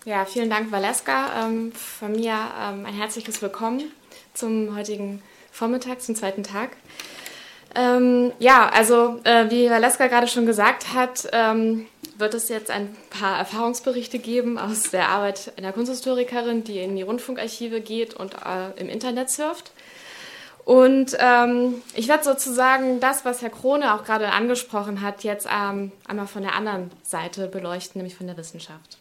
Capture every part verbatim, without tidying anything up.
Ja, vielen Dank, Valeska. Ähm, von mir ähm, ein herzliches Willkommen zum heutigen Vormittag, zum zweiten Tag. Ähm, ja, also äh, wie Valeska gerade schon gesagt hat, ähm, wird es jetzt ein paar Erfahrungsberichte geben aus der Arbeit einer Kunsthistorikerin, die in die Rundfunkarchive geht und äh, im Internet surft. Und ähm, ich werde sozusagen das, was Herr Krone auch gerade angesprochen hat, jetzt ähm, einmal von der anderen Seite beleuchten, nämlich von der Wissenschaft.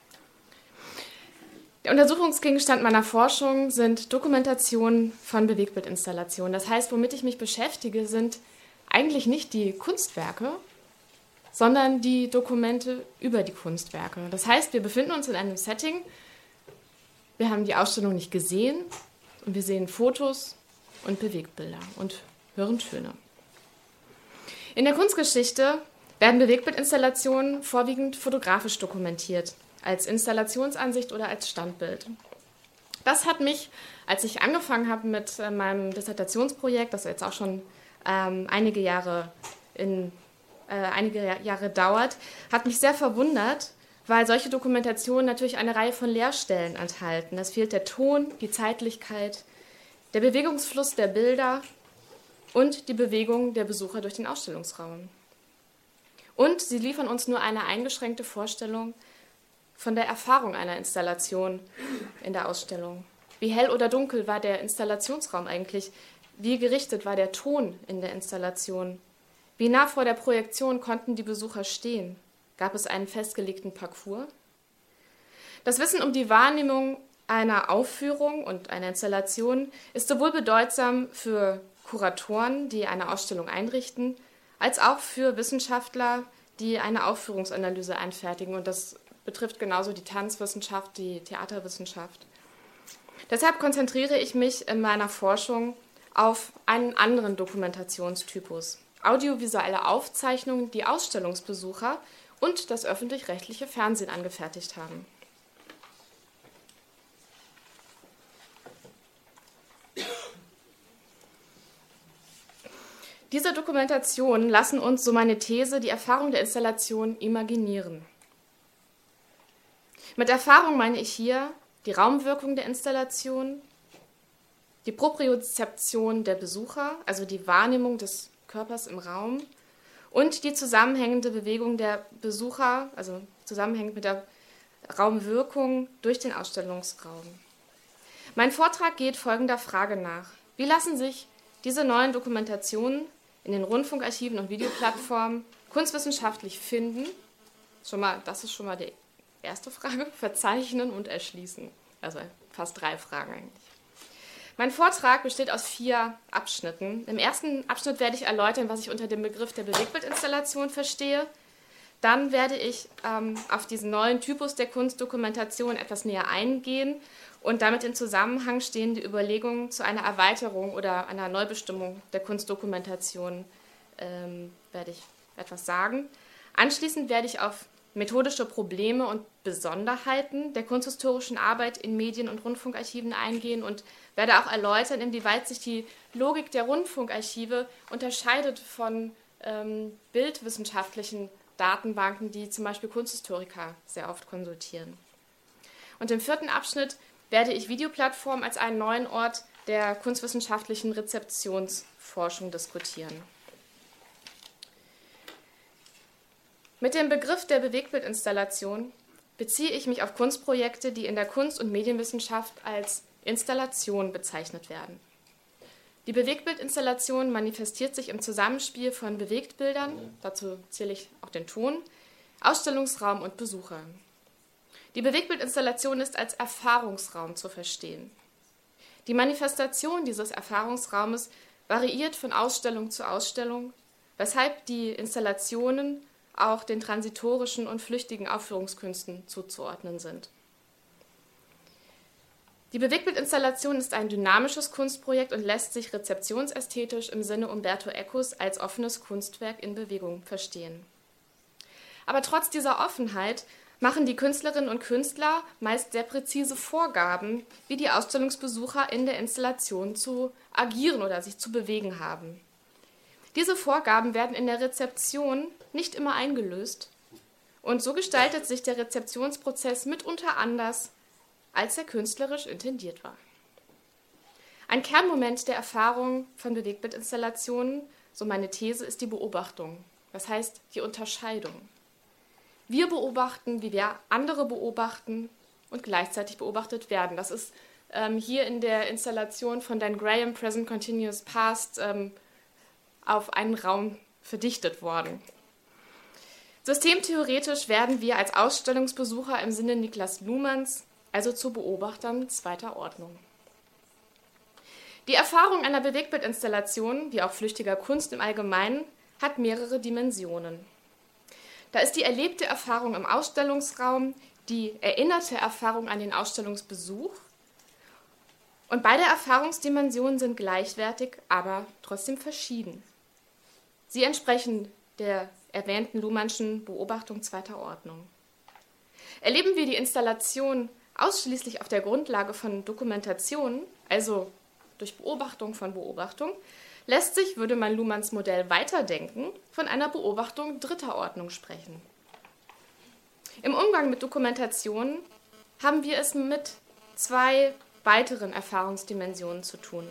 Der Untersuchungsgegenstand meiner Forschung sind Dokumentationen von Bewegbildinstallationen. Das heißt, womit ich mich beschäftige, sind eigentlich nicht die Kunstwerke, sondern die Dokumente über die Kunstwerke. Das heißt, wir befinden uns in einem Setting, wir haben die Ausstellung nicht gesehen und wir sehen Fotos und Bewegtbilder und hören Töne. In der Kunstgeschichte werden Bewegbildinstallationen vorwiegend fotografisch dokumentiert, als Installationsansicht oder als Standbild. Das hat mich, als ich angefangen habe mit äh, meinem Dissertationsprojekt, das jetzt auch schon ähm, einige Jahre in, äh, einige Jahre dauert, hat mich sehr verwundert, weil solche Dokumentationen natürlich eine Reihe von Leerstellen enthalten. Das fehlt der Ton, die Zeitlichkeit, der Bewegungsfluss der Bilder und die Bewegung der Besucher durch den Ausstellungsraum. Und sie liefern uns nur eine eingeschränkte Vorstellung von der Erfahrung einer Installation in der Ausstellung. Wie hell oder dunkel war der Installationsraum eigentlich? Wie gerichtet war der Ton in der Installation? Wie nah vor der Projektion konnten die Besucher stehen? Gab es einen festgelegten Parcours? Das Wissen um die Wahrnehmung einer Aufführung und einer Installation ist sowohl bedeutsam für Kuratoren, die eine Ausstellung einrichten, als auch für Wissenschaftler, die eine Aufführungsanalyse anfertigen. Und das betrifft genauso die Tanzwissenschaft, die Theaterwissenschaft. Deshalb konzentriere ich mich in meiner Forschung auf einen anderen Dokumentationstypus: audiovisuelle Aufzeichnungen, die Ausstellungsbesucher und das öffentlich-rechtliche Fernsehen angefertigt haben. Diese Dokumentationen lassen uns, so meine These, die Erfahrung der Installation imaginieren. Mit Erfahrung meine ich hier die Raumwirkung der Installation, die Propriozeption der Besucher, also die Wahrnehmung des Körpers im Raum, und die zusammenhängende Bewegung der Besucher, also zusammenhängend mit der Raumwirkung durch den Ausstellungsraum. Mein Vortrag geht folgender Frage nach: Wie lassen sich diese neuen Dokumentationen in den Rundfunkarchiven und Videoplattformen kunstwissenschaftlich finden? Schon mal, das ist schon mal die erste Frage: Verzeichnen und erschließen. Also fast drei Fragen eigentlich. Mein Vortrag besteht aus vier Abschnitten. Im ersten Abschnitt werde ich erläutern, was ich unter dem Begriff der Bewegbildinstallation verstehe. Dann werde ich ähm, auf diesen neuen Typus der Kunstdokumentation etwas näher eingehen und damit in Zusammenhang stehende Überlegungen zu einer Erweiterung oder einer Neubestimmung der Kunstdokumentation ähm, werde ich etwas sagen. Anschließend werde ich auf methodische Probleme und Besonderheiten der kunsthistorischen Arbeit in Medien- und Rundfunkarchiven eingehen und werde auch erläutern, inwieweit sich die Logik der Rundfunkarchive unterscheidet von ähm, bildwissenschaftlichen Datenbanken, die zum Beispiel Kunsthistoriker sehr oft konsultieren. Und im vierten Abschnitt werde ich Videoplattformen als einen neuen Ort der kunstwissenschaftlichen Rezeptionsforschung diskutieren. Mit dem Begriff der Bewegbildinstallation beziehe ich mich auf Kunstprojekte, die in der Kunst- und Medienwissenschaft als Installation bezeichnet werden. Die Bewegbildinstallation manifestiert sich im Zusammenspiel von Bewegtbildern, dazu zähle ich auch den Ton, Ausstellungsraum und Besucher. Die Bewegbildinstallation ist als Erfahrungsraum zu verstehen. Die Manifestation dieses Erfahrungsraumes variiert von Ausstellung zu Ausstellung, weshalb die Installationen auch den transitorischen und flüchtigen Aufführungskünsten zuzuordnen sind. Die Bewegbildinstallation ist ein dynamisches Kunstprojekt und lässt sich rezeptionsästhetisch im Sinne Umberto Ecos als offenes Kunstwerk in Bewegung verstehen. Aber trotz dieser Offenheit machen die Künstlerinnen und Künstler meist sehr präzise Vorgaben, wie die Ausstellungsbesucher in der Installation zu agieren oder sich zu bewegen haben. Diese Vorgaben werden in der Rezeption nicht immer eingelöst Und so gestaltet sich der Rezeptionsprozess mitunter anders, als er künstlerisch intendiert war. Ein Kernmoment der Erfahrung von Bewegtbildinstallationen, so meine These, ist die Beobachtung. Das heißt, die Unterscheidung. Wir beobachten, wie wir andere beobachten und gleichzeitig beobachtet werden. Das ist ähm, hier in der Installation von Dan Graham, Present Continuous Past, ähm, auf einen Raum verdichtet worden. Systemtheoretisch werden wir als Ausstellungsbesucher im Sinne Niklas Luhmanns also zu Beobachtern zweiter Ordnung. Die Erfahrung einer Bewegtbildinstallation, wie auch flüchtiger Kunst im Allgemeinen, hat mehrere Dimensionen. Da ist die erlebte Erfahrung im Ausstellungsraum, die erinnerte Erfahrung an den Ausstellungsbesuch. Und beide Erfahrungsdimensionen sind gleichwertig, aber trotzdem verschieden. Sie entsprechen der erwähnten Luhmannschen Beobachtung zweiter Ordnung. Erleben wir die Installation ausschließlich auf der Grundlage von Dokumentation, also durch Beobachtung von Beobachtung, lässt sich, würde man Luhmanns Modell weiterdenken, von einer Beobachtung dritter Ordnung sprechen. Im Umgang mit Dokumentation haben wir es mit zwei weiteren Erfahrungsdimensionen zu tun.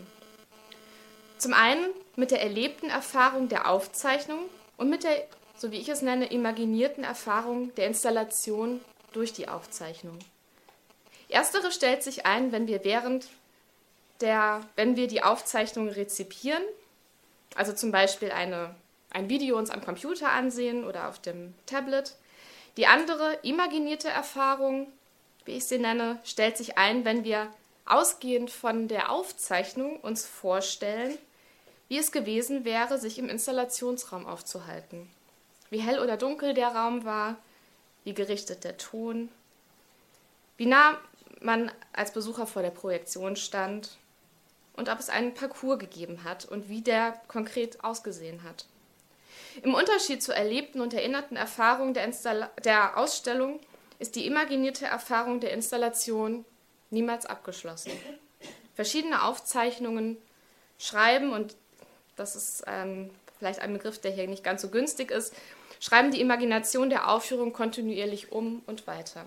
Zum einen mit der erlebten Erfahrung der Aufzeichnung und mit der, so wie ich es nenne, imaginierten Erfahrung der Installation durch die Aufzeichnung. Erstere stellt sich ein, wenn wir während der, wenn wir die Aufzeichnung rezipieren, also zum Beispiel eine, ein Video uns am Computer ansehen oder auf dem Tablet. Die andere, imaginierte Erfahrung, wie ich sie nenne, stellt sich ein, wenn wir ausgehend von der Aufzeichnung uns vorstellen, wie es gewesen wäre, sich im Installationsraum aufzuhalten. Wie hell oder dunkel der Raum war, wie gerichtet der Ton, wie nah man als Besucher vor der Projektion stand und ob es einen Parcours gegeben hat und wie der konkret ausgesehen hat. Im Unterschied zur erlebten und erinnerten Erfahrung der, Installa- der Ausstellung ist die imaginierte Erfahrung der Installation niemals abgeschlossen. Verschiedene Aufzeichnungen schreiben, und das ist ähm, vielleicht ein Begriff, der hier nicht ganz so günstig ist, schreiben die Imagination der Aufführung kontinuierlich um und weiter.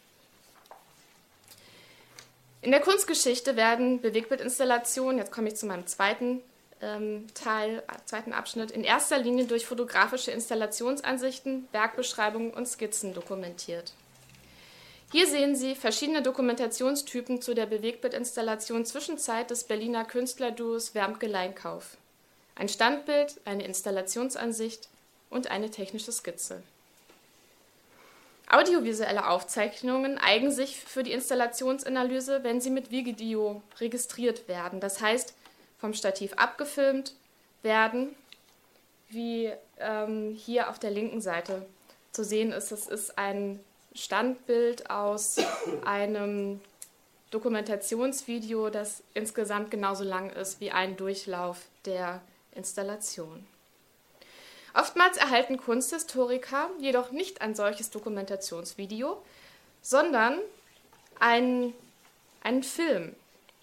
In der Kunstgeschichte werden Bewegtbildinstallationen, jetzt komme ich zu meinem zweiten ähm, Teil, zweiten Abschnitt, in erster Linie durch fotografische Installationsansichten, Werkbeschreibungen und Skizzen dokumentiert. Hier sehen Sie verschiedene Dokumentationstypen zu der Bewegtbildinstallation Zwischenzeit des Berliner Künstlerduos Wermke-Leinkauf. Ein Standbild, eine Installationsansicht und eine technische Skizze. Audiovisuelle Aufzeichnungen eignen sich für die Installationsanalyse, wenn sie mit Video registriert werden. Das heißt, vom Stativ abgefilmt werden, wie ähm, hier auf der linken Seite zu sehen ist. Es ist ein Standbild aus einem Dokumentationsvideo, das insgesamt genauso lang ist wie ein Durchlauf der Installation. Oftmals erhalten Kunsthistoriker jedoch nicht ein solches Dokumentationsvideo, sondern einen, einen Film,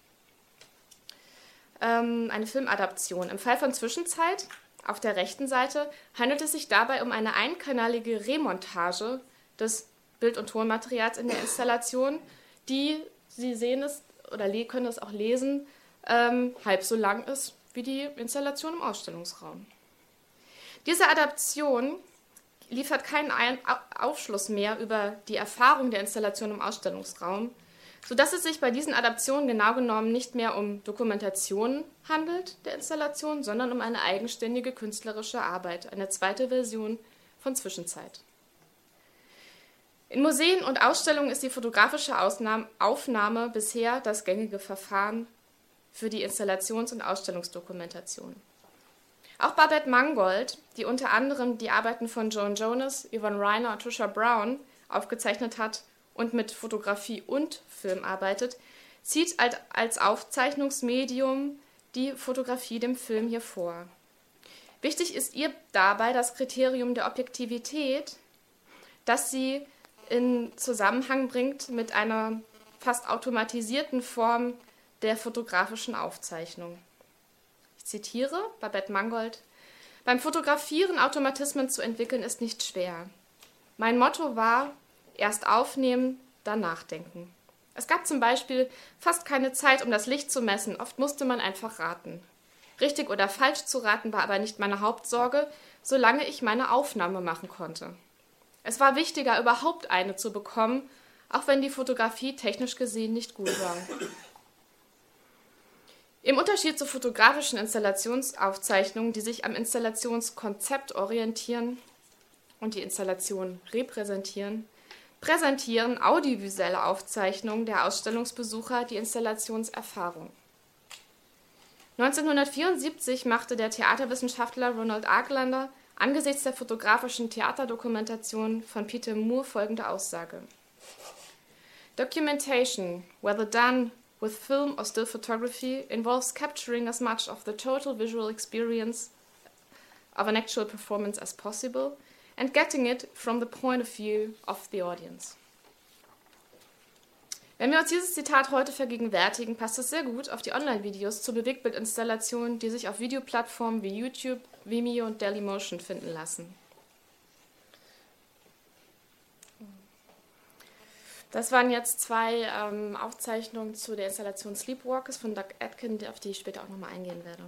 ähm, eine Filmadaption. Im Fall von Zwischenzeit, auf der rechten Seite, handelt es sich dabei um eine einkanalige Remontage des Bild- und Tonmaterials in der Installation, die, Sie sehen es oder können es auch lesen, ähm, halb so lang ist wie die Installation im Ausstellungsraum. Diese Adaption liefert keinen Aufschluss mehr über die Erfahrung der Installation im Ausstellungsraum, sodass es sich bei diesen Adaptionen genau genommen nicht mehr um Dokumentation handelt der Installation, sondern um eine eigenständige künstlerische Arbeit, eine zweite Version von Zwischenzeit. In Museen und Ausstellungen ist die fotografische Aufnahme bisher das gängige Verfahren für die Installations- und Ausstellungsdokumentation. Auch Babette Mangold, die unter anderem die Arbeiten von Joan Jonas, Yvonne Rainer und Trisha Brown aufgezeichnet hat und mit Fotografie und Film arbeitet, zieht als Aufzeichnungsmedium die Fotografie dem Film hier vor. Wichtig ist ihr dabei das Kriterium der Objektivität, das sie in Zusammenhang bringt mit einer fast automatisierten Form der fotografischen Aufzeichnung. Ich zitiere Babette Mangold: Beim Fotografieren Automatismen zu entwickeln ist nicht schwer. Mein Motto war, erst aufnehmen, dann nachdenken. Es gab zum Beispiel fast keine Zeit, um das Licht zu messen, oft musste man einfach raten. Richtig oder falsch zu raten war aber nicht meine Hauptsorge, solange ich meine Aufnahme machen konnte. Es war wichtiger, überhaupt eine zu bekommen, auch wenn die Fotografie technisch gesehen nicht gut war. Im Unterschied zu fotografischen Installationsaufzeichnungen, die sich am Installationskonzept orientieren und die Installation repräsentieren, präsentieren audiovisuelle Aufzeichnungen der Ausstellungsbesucher die Installationserfahrung. neunzehnhundertvierundsiebzig machte der Theaterwissenschaftler Ronald Argelander angesichts der fotografischen Theaterdokumentation von Peter Moore folgende Aussage: Documentation, whether done with film or still photography, involves capturing as much of the total visual experience of an actual performance as possible and getting it from the point of view of the audience. Wenn wir uns dieses Zitat heute vergegenwärtigen, passt es sehr gut auf die Online-Videos zur Bewegtbildinstallation, die sich auf Videoplattformen wie YouTube, Vimeo und Dailymotion finden lassen. Das waren jetzt zwei ähm, Aufzeichnungen zu der Installation Sleepwalkers von Doug Atkin, auf die ich später auch nochmal eingehen werde.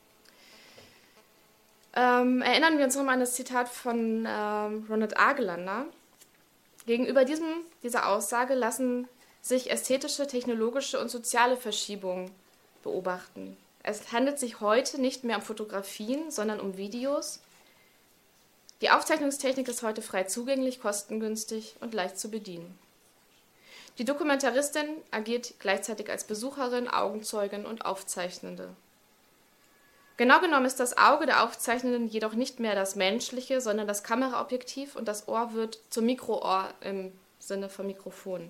Ähm, erinnern wir uns nochmal an das Zitat von ähm, Ronald Argelander. Gegenüber diesem, dieser Aussage lassen sich ästhetische, technologische und soziale Verschiebungen beobachten. Es handelt sich heute nicht mehr um Fotografien, sondern um Videos. Die Aufzeichnungstechnik ist heute frei zugänglich, kostengünstig und leicht zu bedienen. Die Dokumentaristin agiert gleichzeitig als Besucherin, Augenzeugin und Aufzeichnende. Genau genommen ist das Auge der Aufzeichnenden jedoch nicht mehr das menschliche, sondern das Kameraobjektiv und das Ohr wird zum Mikroohr im Sinne von Mikrofon.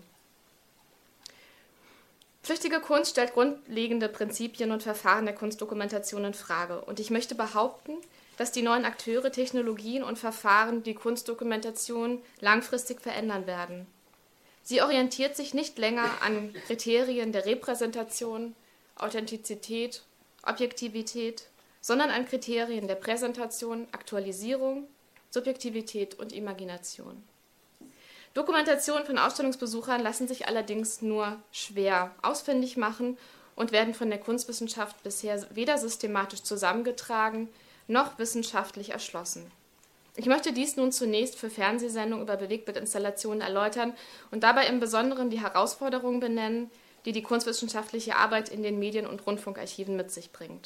Flüchtige Kunst stellt grundlegende Prinzipien und Verfahren der Kunstdokumentation in Frage. Und ich möchte behaupten, dass die neuen Akteure, Technologien und Verfahren die Kunstdokumentation langfristig verändern werden. Sie orientiert sich nicht länger an Kriterien der Repräsentation, Authentizität, Objektivität, sondern an Kriterien der Präsentation, Aktualisierung, Subjektivität und Imagination. Dokumentationen von Ausstellungsbesuchern lassen sich allerdings nur schwer ausfindig machen und werden von der Kunstwissenschaft bisher weder systematisch zusammengetragen noch wissenschaftlich erschlossen. Ich möchte dies nun zunächst für Fernsehsendungen über Bewegtbildinstallationen erläutern und dabei im Besonderen die Herausforderungen benennen, die die kunstwissenschaftliche Arbeit in den Medien- und Rundfunkarchiven mit sich bringt.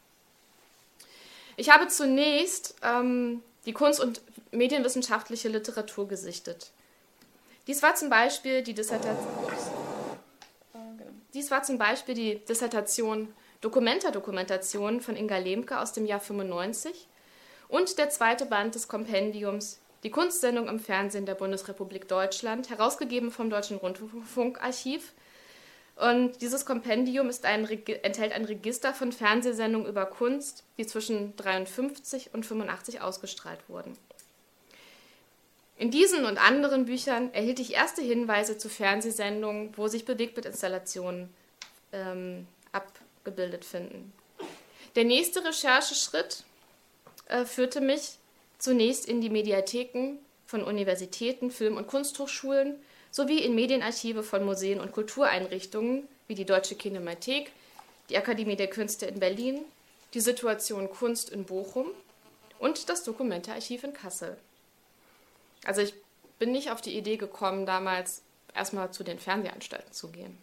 Ich habe zunächst ähm, die kunst- und medienwissenschaftliche Literatur gesichtet. Dies war zum Beispiel die Dissertation, Dies war zum Beispiel die Dissertation Documenta-Dokumentation von Inga Lehmke aus dem Jahr fünfundneunzig und der zweite Band des Kompendiums Die Kunstsendung im Fernsehen der Bundesrepublik Deutschland, herausgegeben vom Deutschen Rundfunkarchiv. Und dieses Kompendium ist ein, enthält ein Register von Fernsehsendungen über Kunst, die zwischen dreiundfünfzig und fünfundachtzig ausgestrahlt wurden. In diesen und anderen Büchern erhielt ich erste Hinweise zu Fernsehsendungen, wo sich Bewegtbildinstallationen ähm, abgebildet finden. Der nächste Rechercheschritt äh, führte mich zunächst in die Mediatheken von Universitäten, Film- und Kunsthochschulen sowie in Medienarchive von Museen und Kultureinrichtungen wie die Deutsche Kinemathek, die Akademie der Künste in Berlin, die Situation Kunst in Bochum und das Documenta-Archiv in Kassel. Also ich bin nicht auf die Idee gekommen, damals erstmal zu den Fernsehanstalten zu gehen.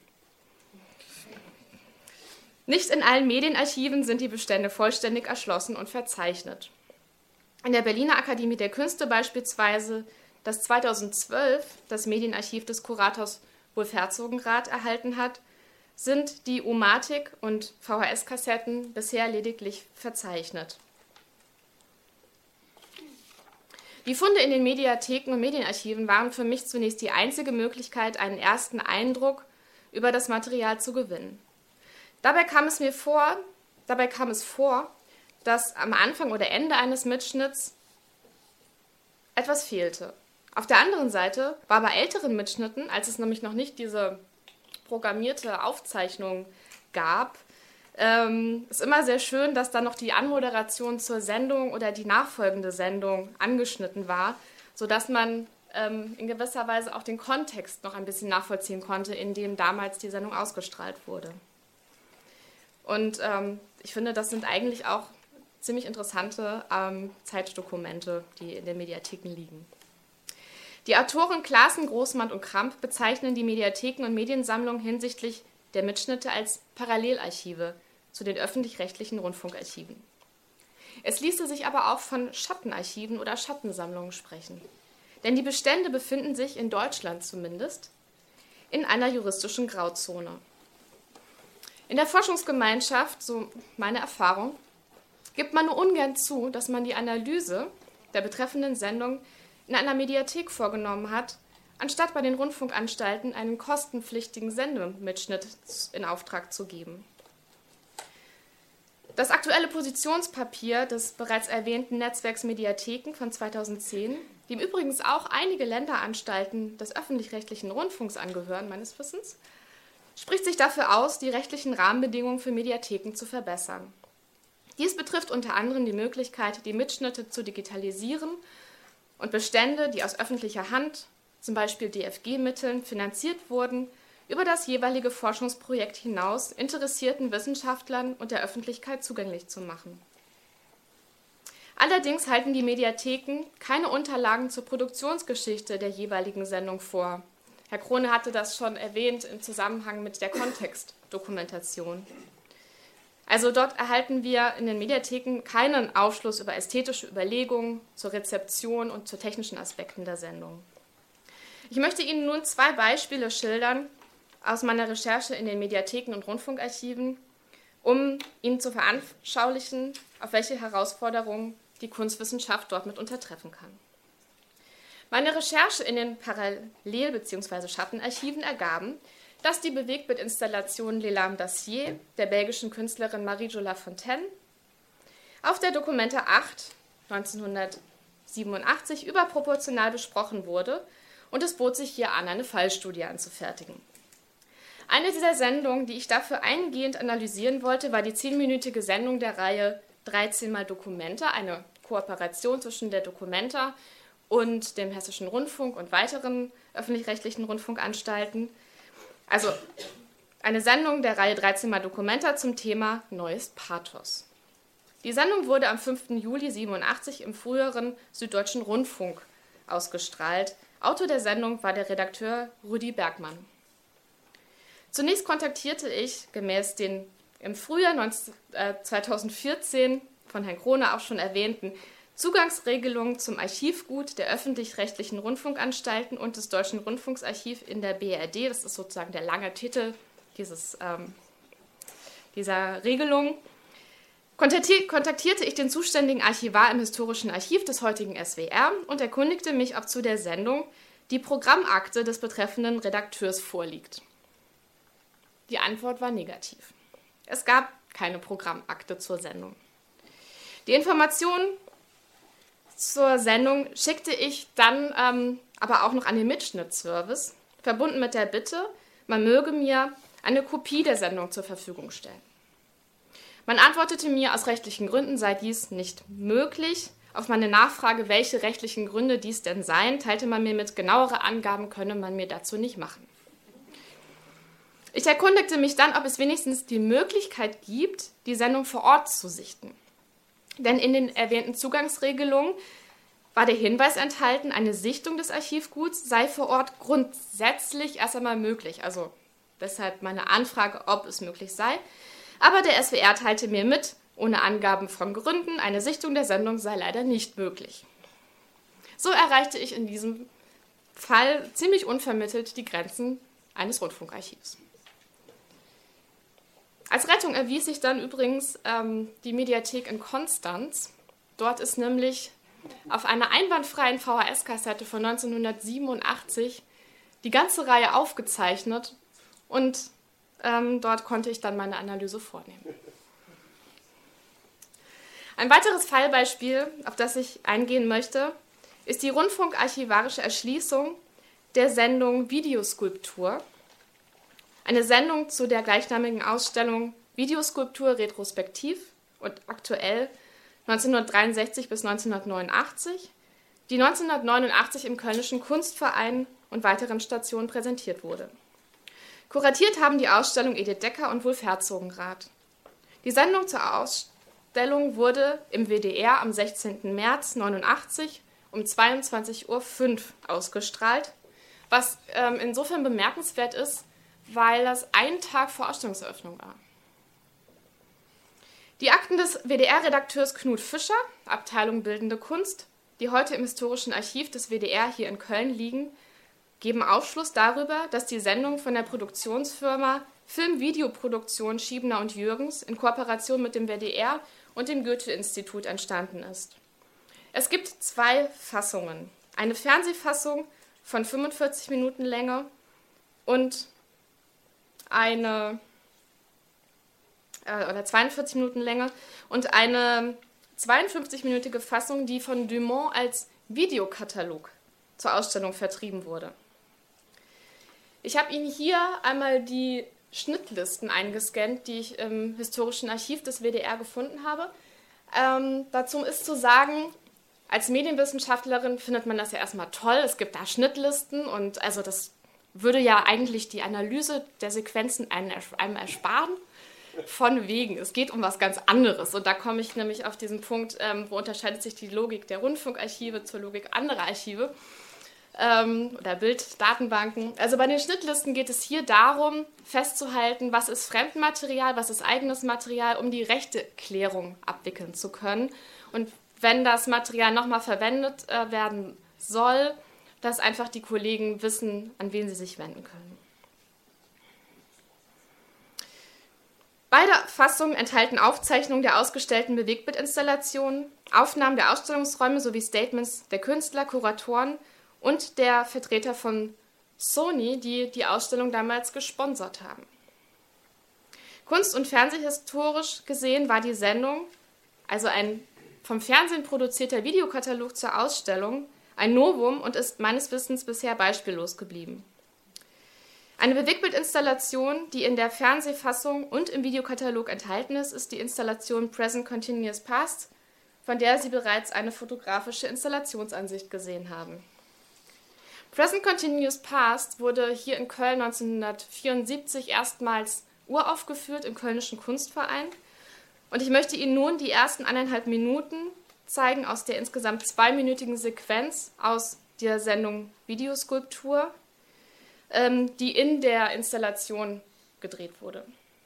Nicht in allen Medienarchiven sind die Bestände vollständig erschlossen und verzeichnet. In der Berliner Akademie der Künste beispielsweise, das zweitausendzwölf das Medienarchiv des Kurators Wolf-Herzogenrath erhalten hat, sind die U-Matic und V H S-Kassetten bisher lediglich verzeichnet. Die Funde in den Mediatheken und Medienarchiven waren für mich zunächst die einzige Möglichkeit, einen ersten Eindruck über das Material zu gewinnen. Dabei kam es mir vor, dabei kam es vor, dass am Anfang oder Ende eines Mitschnitts etwas fehlte. Auf der anderen Seite war bei älteren Mitschnitten, als es nämlich noch nicht diese programmierte Aufzeichnung gab, ähm, ist immer sehr schön, dass dann noch die Anmoderation zur Sendung oder die nachfolgende Sendung angeschnitten war, sodass man ähm, in gewisser Weise auch den Kontext noch ein bisschen nachvollziehen konnte, in dem damals die Sendung ausgestrahlt wurde. Und ähm, ich finde, das sind eigentlich auch ziemlich interessante ähm, Zeitdokumente, die in den Mediatheken liegen. Die Autoren Claassen, Großmann und Kramp bezeichnen die Mediatheken und Mediensammlungen hinsichtlich der Mitschnitte als Parallelarchive zu den öffentlich-rechtlichen Rundfunkarchiven. Es ließe sich aber auch von Schattenarchiven oder Schattensammlungen sprechen. Denn die Bestände befinden sich, in Deutschland zumindest, in einer juristischen Grauzone. In der Forschungsgemeinschaft, so meine Erfahrung, gibt man nur ungern zu, dass man die Analyse der betreffenden Sendung in einer Mediathek vorgenommen hat, anstatt bei den Rundfunkanstalten einen kostenpflichtigen Sendemitschnitt in Auftrag zu geben. Das aktuelle Positionspapier des bereits erwähnten Netzwerks Mediatheken von zweitausendzehn, dem übrigens auch einige Länderanstalten des öffentlich-rechtlichen Rundfunks angehören, meines Wissens, spricht sich dafür aus, die rechtlichen Rahmenbedingungen für Mediatheken zu verbessern. Dies betrifft unter anderem die Möglichkeit, die Mitschnitte zu digitalisieren und Bestände, die aus öffentlicher Hand, zum Beispiel D F G-Mitteln, finanziert wurden, über das jeweilige Forschungsprojekt hinaus interessierten Wissenschaftlern und der Öffentlichkeit zugänglich zu machen. Allerdings halten die Mediatheken keine Unterlagen zur Produktionsgeschichte der jeweiligen Sendung vor. Herr Krone hatte das schon erwähnt im Zusammenhang mit der Kontextdokumentation. Also dort erhalten wir in den Mediatheken keinen Aufschluss über ästhetische Überlegungen zur Rezeption und zu technischen Aspekten der Sendung. Ich möchte Ihnen nun zwei Beispiele schildern aus meiner Recherche in den Mediatheken und Rundfunkarchiven, um Ihnen zu veranschaulichen, auf welche Herausforderungen die Kunstwissenschaft dort mit untertreffen kann. Meine Recherche in den Parallel- bzw. Schattenarchiven ergaben, dass die Bewegtbildinstallation Les Larmes d'Acier der belgischen Künstlerin Marie-Jo Lafontaine auf der Documenta acht neunzehnhundertsiebenundachtzig überproportional besprochen wurde und es bot sich hier an, eine Fallstudie anzufertigen. Eine dieser Sendungen, die ich dafür eingehend analysieren wollte, war die zehnminütige Sendung der Reihe dreizehn mal Documenta, eine Kooperation zwischen der Documenta und dem Hessischen Rundfunk und weiteren öffentlich-rechtlichen Rundfunkanstalten. Also eine Sendung der Reihe dreizehn mal Documenta zum Thema Neues Pathos. Die Sendung wurde am fünften Juli siebenundachtzig im früheren Süddeutschen Rundfunk ausgestrahlt. Autor der Sendung war der Redakteur Rudi Bergmann. Zunächst kontaktierte ich, gemäß den im Frühjahr zweitausendvierzehn von Herrn Krone auch schon erwähnten Zugangsregelungen zum Archivgut der öffentlich-rechtlichen Rundfunkanstalten und des Deutschen Rundfunksarchiv in der B R D, das ist sozusagen der lange Titel dieses, ähm, dieser Regelung, kontaktierte ich den zuständigen Archivar im Historischen Archiv des heutigen S W R und erkundigte mich, ob zu der Sendung die Programmakte des betreffenden Redakteurs vorliegt. Die Antwort war negativ. Es gab keine Programmakte zur Sendung. Die Informationen zur Sendung schickte ich dann ähm, aber auch noch an den Mitschnittservice, verbunden mit der Bitte, man möge mir eine Kopie der Sendung zur Verfügung stellen. Man antwortete mir, aus rechtlichen Gründen sei dies nicht möglich. Auf meine Nachfrage, welche rechtlichen Gründe dies denn seien, teilte man mir mit, genauere Angaben könne man mir dazu nicht machen. Ich erkundigte mich dann, ob es wenigstens die Möglichkeit gibt, die Sendung vor Ort zu sichten. Denn in den erwähnten Zugangsregelungen war der Hinweis enthalten, eine Sichtung des Archivguts sei vor Ort grundsätzlich erst einmal möglich. Also deshalb meine Anfrage, ob es möglich sei. Aber der S W R teilte mir mit, ohne Angaben von Gründen, eine Sichtung der Sendung sei leider nicht möglich. So erreichte ich in diesem Fall ziemlich unvermittelt die Grenzen eines Rundfunkarchivs. Als Rettung erwies sich dann übrigens ähm, die Mediathek in Konstanz. Dort ist nämlich auf einer einwandfreien V H S-Kassette von neunzehnhundertsiebenundachtzig die ganze Reihe aufgezeichnet und ähm, dort konnte ich dann meine Analyse vornehmen. Ein weiteres Fallbeispiel, auf das ich eingehen möchte, ist die rundfunkarchivarische Erschließung der Sendung Videoskulptur. Eine Sendung zu der gleichnamigen Ausstellung Videoskulptur retrospektiv und aktuell neunzehnhundertdreiundsechzig bis neunzehnhundertneunundachtzig, die neunzehnhundertneunundachtzig im Kölnischen Kunstverein und weiteren Stationen präsentiert wurde. Kuratiert haben die Ausstellung Edith Decker und Wulf Herzogenrath. Die Sendung zur Ausstellung wurde im W D R am sechzehnten März neunundachtzig um zweiundzwanzig Uhr fünf ausgestrahlt, was ähm, insofern bemerkenswert ist, weil das einen Tag vor Ausstellungseröffnung war. Die Akten des W D R-Redakteurs Knut Fischer, Abteilung Bildende Kunst, die heute im Historischen Archiv des W D R hier in Köln liegen, geben Aufschluss darüber, dass die Sendung von der Produktionsfirma Film-Videoproduktion Schiebner und Jürgens in Kooperation mit dem W D R und dem Goethe-Institut entstanden ist. Es gibt zwei Fassungen. Eine Fernsehfassung von fünfundvierzig Minuten Länge und eine äh, oder zweiundvierzig Minuten Länge und eine zweiundfünfzig-minütige Fassung, die von Dumont als Videokatalog zur Ausstellung vertrieben wurde. Ich habe Ihnen hier einmal die Schnittlisten eingescannt, die ich im Historischen Archiv des W D R gefunden habe. Ähm, dazu ist zu sagen, als Medienwissenschaftlerin findet man das ja erstmal toll, es gibt da Schnittlisten und also das würde ja eigentlich die Analyse der Sequenzen einem ersparen. Von wegen, es geht um was ganz anderes und da komme ich nämlich auf diesen Punkt, ähm, wo unterscheidet sich die Logik der Rundfunkarchive zur Logik anderer Archive ähm, oder Bilddatenbanken. Also bei den Schnittlisten geht es hier darum, festzuhalten, was ist Fremdmaterial, was ist eigenes Material, um die Rechteklärung abwickeln zu können. Und wenn das Material nochmal verwendet äh, werden soll, dass einfach die Kollegen wissen, an wen sie sich wenden können. Beide Fassungen enthalten Aufzeichnungen der ausgestellten Bewegtbildinstallationen, Aufnahmen der Ausstellungsräume sowie Statements der Künstler, Kuratoren und der Vertreter von Sony, die die Ausstellung damals gesponsert haben. Kunst- und fernsehhistorisch gesehen war die Sendung, also ein vom Fernsehen produzierter Videokatalog zur Ausstellung, ein Novum und ist meines Wissens bisher beispiellos geblieben. Eine Bewegtbildinstallation, die in der Fernsehfassung und im Videokatalog enthalten ist, ist die Installation Present Continuous Past, von der Sie bereits eine fotografische Installationsansicht gesehen haben. Present Continuous Past wurde hier in Köln neunzehnhundertvierundsiebzig erstmals uraufgeführt im Kölnischen Kunstverein. Und ich möchte Ihnen nun die ersten eineinhalb Minuten zeigen aus der insgesamt zweiminütigen Sequenz aus der Sendung Videoskulptur, ähm, die in der Installation gedreht wurde.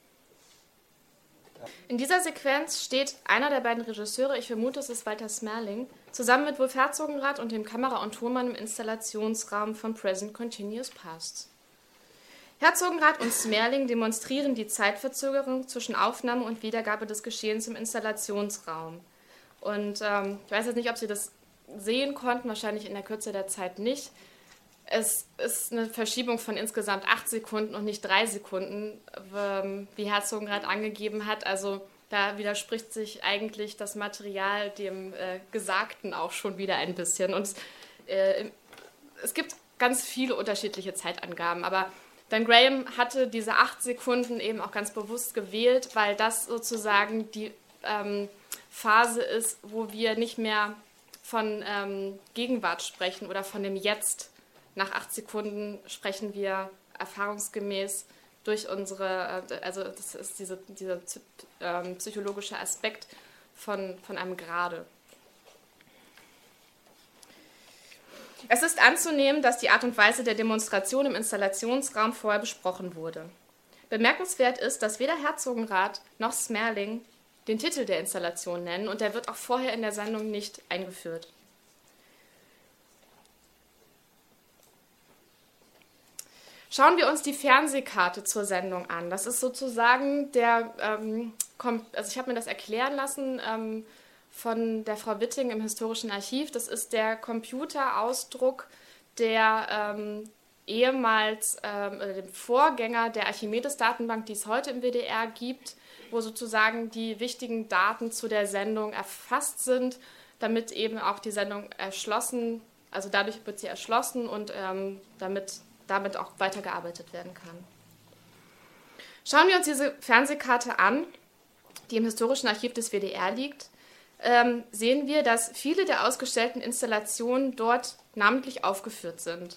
In dieser Sequenz steht einer der beiden Regisseure, ich vermute, es ist Walter Smerling, zusammen mit Wulf Herzogenrath und dem Kamera- und Tonmann im Installationsraum von Present Continuous Past. Herzogenrath und Smerling demonstrieren die Zeitverzögerung zwischen Aufnahme und Wiedergabe des Geschehens im Installationsraum. Und ähm, ich weiß jetzt nicht, ob Sie das sehen konnten, wahrscheinlich in der Kürze der Zeit nicht. Es ist eine Verschiebung von insgesamt acht Sekunden und nicht drei Sekunden, wie Herzogenrath angegeben hat. Also da widerspricht sich eigentlich das Material dem äh, Gesagten auch schon wieder ein bisschen. Und äh, es gibt ganz viele unterschiedliche Zeitangaben, aber Dan Graham hatte diese acht Sekunden eben auch ganz bewusst gewählt, weil das sozusagen die ähm, Phase ist, wo wir nicht mehr von ähm, Gegenwart sprechen oder von dem Jetzt. Nach acht Sekunden sprechen wir erfahrungsgemäß durch unsere, also das ist diese, dieser ähm, psychologische Aspekt von, von einem Grade. Es ist anzunehmen, dass die Art und Weise der Demonstration im Installationsraum vorher besprochen wurde. Bemerkenswert ist, dass weder Herzogenrath noch Smerling den Titel der Installation nennen und der wird auch vorher in der Sendung nicht eingeführt. Schauen wir uns die Fernsehkarte zur Sendung an. Das ist sozusagen der, ähm, also ich habe mir das erklären lassen ähm, von der Frau Witting im Historischen Archiv. Das ist der Computerausdruck der ähm, ehemals ähm, dem Vorgänger der Archimedes-Datenbank, die es heute im W D R gibt, wo sozusagen die wichtigen Daten zu der Sendung erfasst sind, damit eben auch die Sendung erschlossen, also dadurch wird sie erschlossen und ähm, damit damit auch weitergearbeitet werden kann. Schauen wir uns diese Fernsehkarte an, die im Historischen Archiv des W D R liegt. ähm, sehen wir, dass viele der ausgestellten Installationen dort namentlich aufgeführt sind.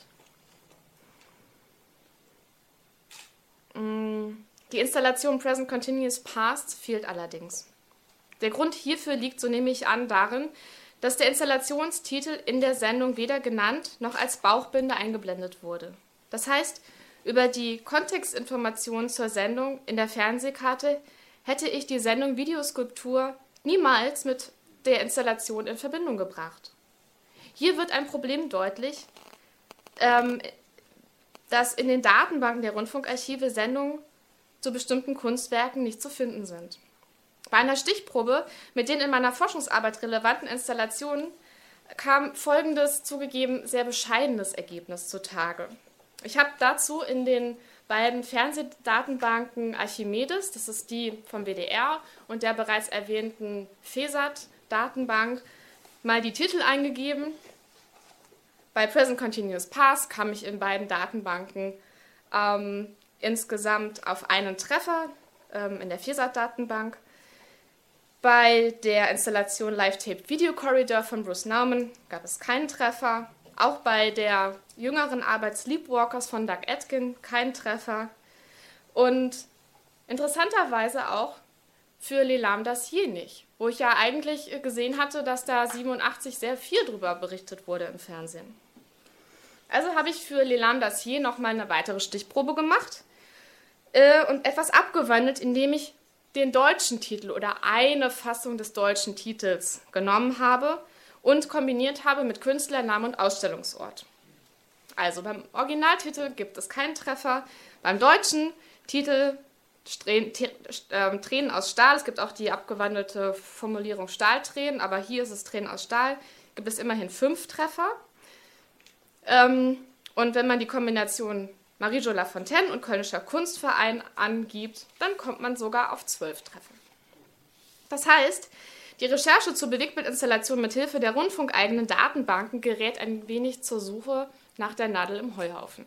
Die Installation Present Continuous Past fehlt allerdings. Der Grund hierfür liegt, so nehme ich an, darin, dass der Installationstitel in der Sendung weder genannt noch als Bauchbinde eingeblendet wurde. Das heißt, über die Kontextinformationen zur Sendung in der Fernsehkarte hätte ich die Sendung Videoskulptur niemals mit der Installation in Verbindung gebracht. Hier wird ein Problem deutlich, ähm, dass in den Datenbanken der Rundfunkarchive Sendungen zu bestimmten Kunstwerken nicht zu finden sind. Bei einer Stichprobe mit den in meiner Forschungsarbeit relevanten Installationen kam folgendes zugegeben sehr bescheidenes Ergebnis zutage. Ich habe dazu in den beiden Fernsehdatenbanken Archimedes, das ist die vom W D R, und der bereits erwähnten FESAT-Datenbank, mal die Titel eingegeben. Bei Present Continuous Past kam ich in beiden Datenbanken ähm, insgesamt auf einen Treffer ähm, in der FESAT-Datenbank. Bei der Installation Live-Taped Video Corridor von Bruce Nauman gab es keinen Treffer. Auch bei der jüngeren Arbeit Sleepwalkers von Doug Atkin keinen Treffer. Und interessanterweise auch für Les Lames d'Acier nicht, wo ich ja eigentlich gesehen hatte, dass da siebenundachtzig sehr viel drüber berichtet wurde im Fernsehen. Also habe ich für Les Lames d'Acier nochmal eine weitere Stichprobe gemacht äh, und etwas abgewandelt, indem ich den deutschen Titel oder eine Fassung des deutschen Titels genommen habe und kombiniert habe mit Künstlernamen und Ausstellungsort. Also beim Originaltitel gibt es keinen Treffer, beim deutschen Titel Tränen aus Stahl, es gibt auch die abgewandelte Formulierung Stahltränen, aber hier ist es Tränen aus Stahl, gibt es immerhin fünf Treffer. Und wenn man die Kombination Marie-Jo Lafontaine und Kölnischer Kunstverein angibt, dann kommt man sogar auf zwölf Treffer. Das heißt, die Recherche zur Bewegtbildinstallation mit Hilfe der rundfunkeigenen Datenbanken gerät ein wenig zur Suche nach der Nadel im Heuhaufen.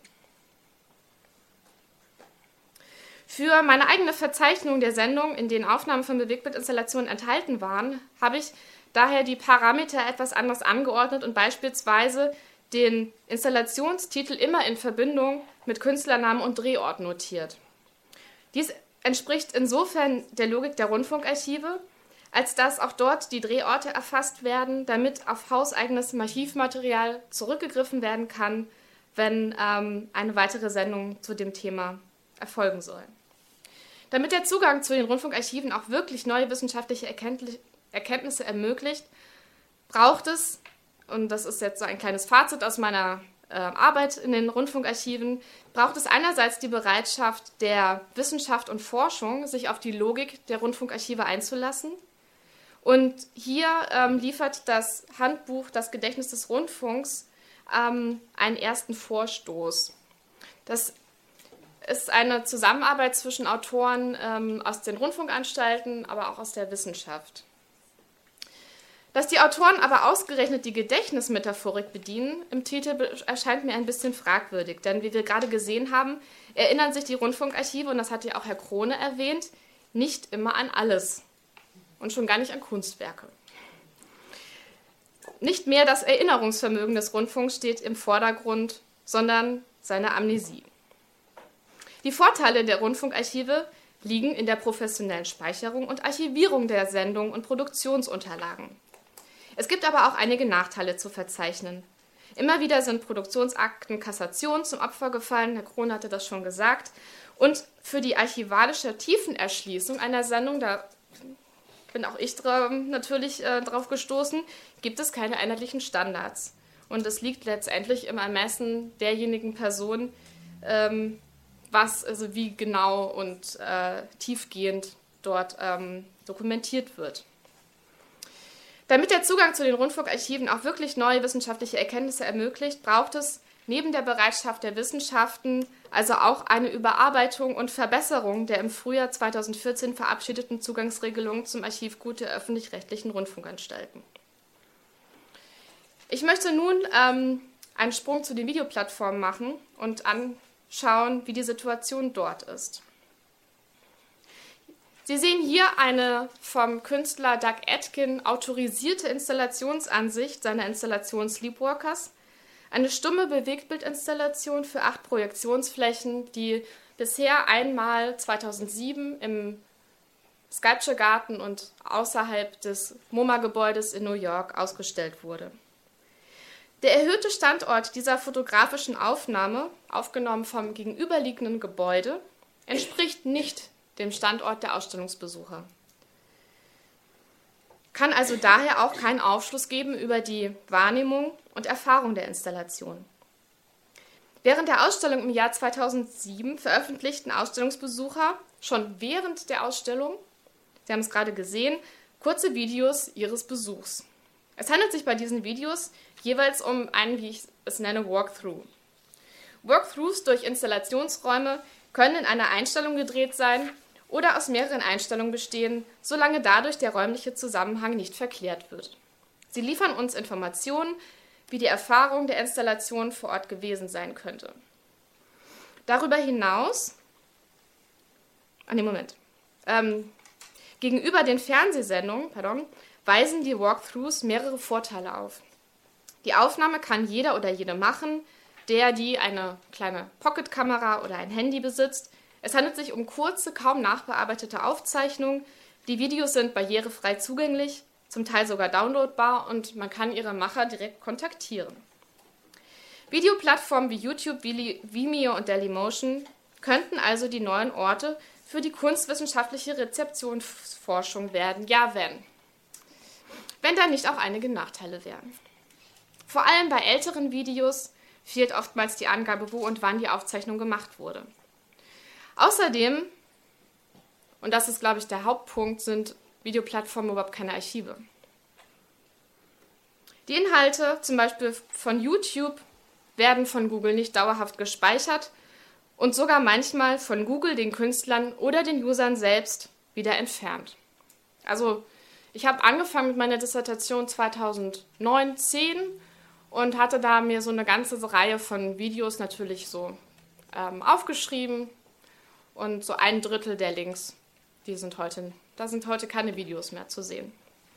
Für meine eigene Verzeichnung der Sendung, in denen Aufnahmen von Bewegtbildinstallationen enthalten waren, habe ich daher die Parameter etwas anders angeordnet und beispielsweise den Installationstitel immer in Verbindung mit Künstlernamen und Drehort notiert. Dies entspricht insofern der Logik der Rundfunkarchive, als dass auch dort die Drehorte erfasst werden, damit auf hauseigenes Archivmaterial zurückgegriffen werden kann, wenn ähm, eine weitere Sendung zu dem Thema erfolgen soll. Damit der Zugang zu den Rundfunkarchiven auch wirklich neue wissenschaftliche Erkenntnisse ermöglicht, braucht es, und das ist jetzt so ein kleines Fazit aus meiner äh, Arbeit in den Rundfunkarchiven, braucht es einerseits die Bereitschaft der Wissenschaft und Forschung, sich auf die Logik der Rundfunkarchive einzulassen. Und hier ähm, liefert das Handbuch Das Gedächtnis des Rundfunks ähm, einen ersten Vorstoß. Das ist eine Zusammenarbeit zwischen Autoren ähm, aus den Rundfunkanstalten, aber auch aus der Wissenschaft. Dass die Autoren aber ausgerechnet die Gedächtnismetaphorik bedienen, im Titel erscheint mir ein bisschen fragwürdig, denn wie wir gerade gesehen haben, erinnern sich die Rundfunkarchive, und das hat ja auch Herr Krone erwähnt, nicht immer an alles und schon gar nicht an Kunstwerke. Nicht mehr das Erinnerungsvermögen des Rundfunks steht im Vordergrund, sondern seine Amnesie. Die Vorteile der Rundfunkarchive liegen in der professionellen Speicherung und Archivierung der Sendungen und Produktionsunterlagen. Es gibt aber auch einige Nachteile zu verzeichnen. Immer wieder sind Produktionsakten Kassation zum Opfer gefallen, Herr Krohn hatte das schon gesagt, und für die archivalische Tiefenerschließung einer Sendung, da bin auch ich natürlich äh, drauf gestoßen, gibt es keine einheitlichen Standards. Und es liegt letztendlich im Ermessen derjenigen Person, ähm, was, also wie genau und äh, tiefgehend dort ähm, dokumentiert wird. Damit der Zugang zu den Rundfunkarchiven auch wirklich neue wissenschaftliche Erkenntnisse ermöglicht, braucht es neben der Bereitschaft der Wissenschaften also auch eine Überarbeitung und Verbesserung der im Frühjahr zweitausendvierzehn verabschiedeten Zugangsregelung zum Archivgut der öffentlich-rechtlichen Rundfunkanstalten. Ich möchte nun ähm, einen Sprung zu den Videoplattformen machen und anschauen, wie die Situation dort ist. Sie sehen hier eine vom Künstler Doug Atkin autorisierte Installationsansicht seiner Installation Sleepwalkers. Eine stumme Bewegtbildinstallation für acht Projektionsflächen, die bisher einmal zweitausendsieben im Sculpture Garden und außerhalb des MoMA-Gebäudes in New York ausgestellt wurde. Der erhöhte Standort dieser fotografischen Aufnahme, aufgenommen vom gegenüberliegenden Gebäude, entspricht nicht dem Standort der Ausstellungsbesucher. Kann also daher auch keinen Aufschluss geben über die Wahrnehmung und Erfahrung der Installation. Während der Ausstellung im Jahr zweitausendsieben veröffentlichten Ausstellungsbesucher schon während der Ausstellung, Sie haben es gerade gesehen, kurze Videos ihres Besuchs. Es handelt sich bei diesen Videos jeweils um einen, wie ich es nenne, Walkthrough. Walkthroughs durch Installationsräume können in einer Einstellung gedreht sein oder aus mehreren Einstellungen bestehen, solange dadurch der räumliche Zusammenhang nicht verklärt wird. Sie liefern uns Informationen, wie die Erfahrung der Installation vor Ort gewesen sein könnte. Darüber hinaus, ah nee, Moment, ähm, gegenüber den Fernsehsendungen, pardon, weisen die Walkthroughs mehrere Vorteile auf. Die Aufnahme kann jeder oder jede machen, der die eine kleine Pocketkamera oder ein Handy besitzt. Es handelt sich um kurze, kaum nachbearbeitete Aufzeichnungen. Die Videos sind barrierefrei zugänglich, zum Teil sogar downloadbar und man kann ihre Macher direkt kontaktieren. Videoplattformen wie YouTube, Vimeo und Dailymotion könnten also die neuen Orte für die kunstwissenschaftliche Rezeptionsforschung werden. Ja, wenn. Wenn da nicht auch einige Nachteile wären. Vor allem bei älteren Videos fehlt oftmals die Angabe, wo und wann die Aufzeichnung gemacht wurde. Außerdem, und das ist, glaube ich, der Hauptpunkt, sind Videoplattformen überhaupt keine Archive. Die Inhalte, zum Beispiel von YouTube, werden von Google nicht dauerhaft gespeichert und sogar manchmal von Google, den Künstlern oder den Usern selbst wieder entfernt. Also ich habe angefangen mit meiner Dissertation zweitausendneun, zehn und hatte da mir so eine ganze Reihe von Videos natürlich so ähm, aufgeschrieben und so ein Drittel der Links, die sind heute, da sind heute keine Videos mehr zu sehen.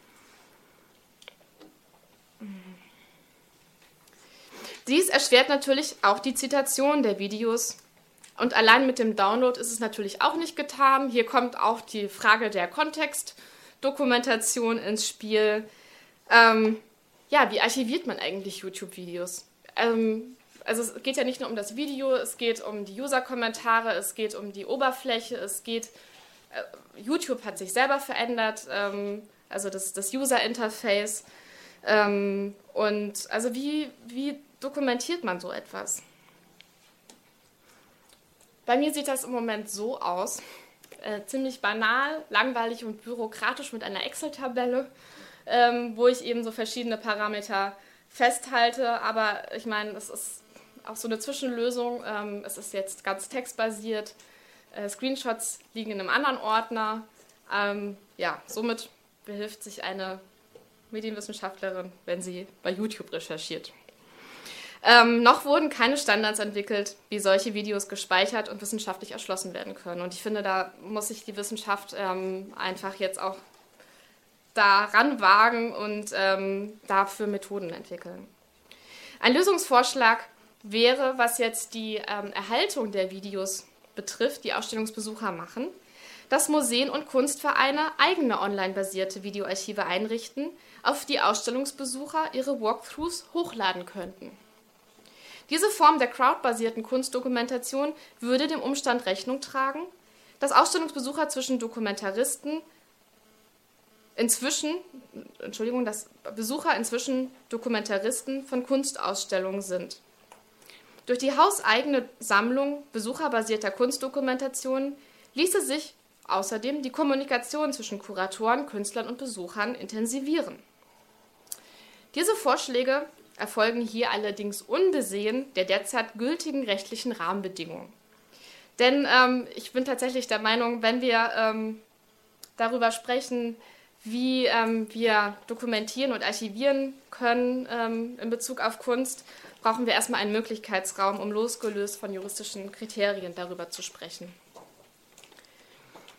Dies erschwert natürlich auch die Zitation der Videos. Und allein mit dem Download ist es natürlich auch nicht getan. Hier kommt auch die Frage der Kontextdokumentation ins Spiel. Ähm, ja, wie archiviert man eigentlich YouTube-Videos? Ähm, also es geht ja nicht nur um das Video, es geht um die User-Kommentare, es geht um die Oberfläche, es geht... Äh, YouTube hat sich selber verändert, ähm, also das, das User-Interface. Ähm, und also wie, wie dokumentiert man so etwas? Bei mir sieht das im Moment so aus, äh, ziemlich banal, langweilig und bürokratisch mit einer Excel-Tabelle, ähm, wo ich eben so verschiedene Parameter festhalte, aber ich meine, es ist auch so eine Zwischenlösung, ähm, es ist jetzt ganz textbasiert, äh, Screenshots liegen in einem anderen Ordner, ähm, ja, somit behilft sich eine Medienwissenschaftlerin, wenn sie bei YouTube recherchiert. Ähm, noch wurden keine Standards entwickelt, wie solche Videos gespeichert und wissenschaftlich erschlossen werden können. Und ich finde, da muss sich die Wissenschaft ähm, einfach jetzt auch daran wagen und ähm, dafür Methoden entwickeln. Ein Lösungsvorschlag wäre, was jetzt die ähm, Erhaltung der Videos betrifft, die Ausstellungsbesucher machen, dass Museen und Kunstvereine eigene online-basierte Videoarchive einrichten, auf die Ausstellungsbesucher ihre Walkthroughs hochladen könnten. Diese Form der crowdbasierten Kunstdokumentation würde dem Umstand Rechnung tragen, dass Ausstellungsbesucher zwischen Dokumentaristen inzwischen, Entschuldigung, dass Besucher inzwischen Dokumentaristen von Kunstausstellungen sind. Durch die hauseigene Sammlung besucherbasierter Kunstdokumentationen ließe sich außerdem die Kommunikation zwischen Kuratoren, Künstlern und Besuchern intensivieren. Diese Vorschläge erfolgen hier allerdings unbesehen der derzeit gültigen rechtlichen Rahmenbedingungen. Denn ähm, ich bin tatsächlich der Meinung, wenn wir ähm, darüber sprechen, wie ähm, wir dokumentieren und archivieren können ähm, in Bezug auf Kunst, brauchen wir erstmal einen Möglichkeitsraum, um losgelöst von juristischen Kriterien darüber zu sprechen.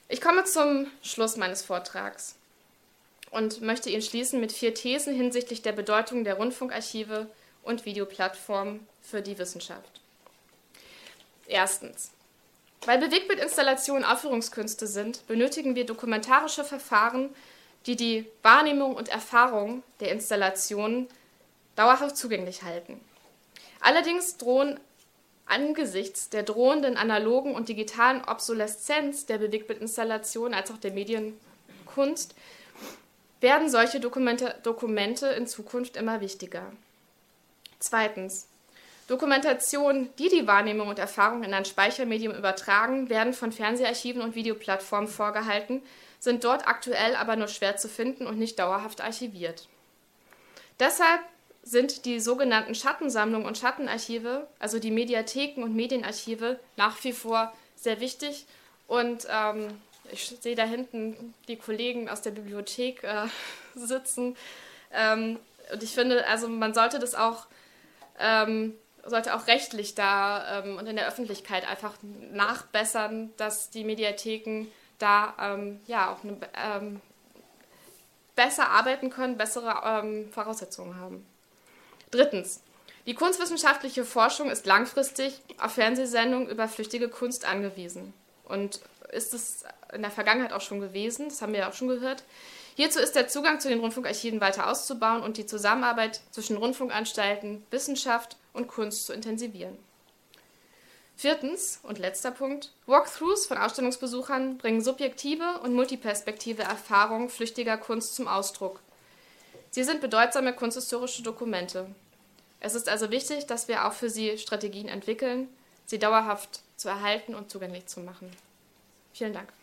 Ich komme zum Schluss meines Vortrags und möchte ihn schließen mit vier Thesen hinsichtlich der Bedeutung der Rundfunkarchive und Videoplattformen für die Wissenschaft. Erstens. Weil Bewegtbildinstallationen Aufführungskünste sind, benötigen wir dokumentarische Verfahren, die die Wahrnehmung und Erfahrung der Installationen dauerhaft zugänglich halten. Allerdings drohen angesichts der drohenden analogen und digitalen Obsoleszenz der Bewegtbildinstallation als auch der Medienkunst werden solche Dokumente, Dokumente in Zukunft immer wichtiger. Zweitens. Dokumentationen, die die Wahrnehmung und Erfahrung in ein Speichermedium übertragen, werden von Fernseharchiven und Videoplattformen vorgehalten, sind dort aktuell aber nur schwer zu finden und nicht dauerhaft archiviert. Deshalb sind die sogenannten Schattensammlungen und Schattenarchive, also die Mediatheken und Medienarchive, nach wie vor sehr wichtig. Und ähm, ich sehe da hinten die Kollegen aus der Bibliothek äh, sitzen. Ähm, und ich finde, also man sollte das auch ähm, sollte auch rechtlich da ähm, und in der Öffentlichkeit einfach nachbessern, dass die Mediatheken da ähm, ja auch eine, ähm, besser arbeiten können, bessere ähm, Voraussetzungen haben. Drittens. Die kunstwissenschaftliche Forschung ist langfristig auf Fernsehsendungen über flüchtige Kunst angewiesen und ist es in der Vergangenheit auch schon gewesen, das haben wir ja auch schon gehört. Hierzu ist der Zugang zu den Rundfunkarchiven weiter auszubauen und die Zusammenarbeit zwischen Rundfunkanstalten, Wissenschaft und Kunst zu intensivieren. Viertens und letzter Punkt. Walkthroughs von Ausstellungsbesuchern bringen subjektive und multiperspektive Erfahrungen flüchtiger Kunst zum Ausdruck. Sie sind bedeutsame kunsthistorische Dokumente. Es ist also wichtig, dass wir auch für sie Strategien entwickeln, sie dauerhaft zu erhalten und zugänglich zu machen. Vielen Dank.